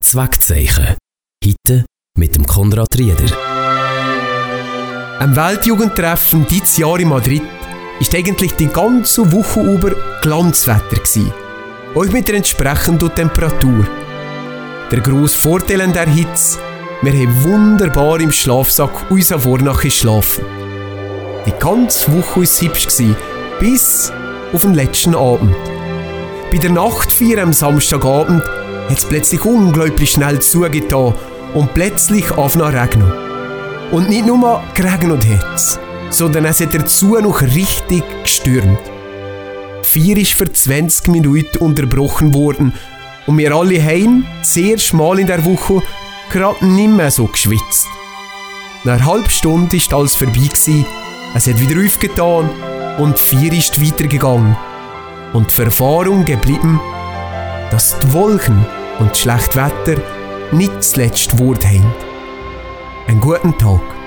Das Wegzeichen. Heute mit dem Konrad Rieder. Am Weltjugendtreffen dieses Jahr in Madrid war eigentlich die ganze Woche über Glanzwetter. Auch mit der entsprechenden Temperatur. Der grosse Vorteil an der Hitze: wir haben wunderbar im Schlafsack unser Vornach geschlafen. Die ganze Woche war es hübsch, bis auf den letzten Abend. Bei der Nachtfeier am Samstagabend hat es plötzlich unglaublich schnell zugetan und plötzlich angefangen zu regnen. Und nicht nur geregnet hat es, sondern es hat dazu noch richtig gestürmt. Die Feier ist für 20 Minuten unterbrochen worden und wir alle haben das erste Mal in der Woche gerade nicht mehr so geschwitzt. Nach einer halben Stunde war alles vorbei, es hat wieder aufgetan und die Feier ist weitergegangen. Und die Erfahrung geblieben, dass die Wolken und das schlechte Wetter nicht das letzte Wort haben. Einen guten Tag.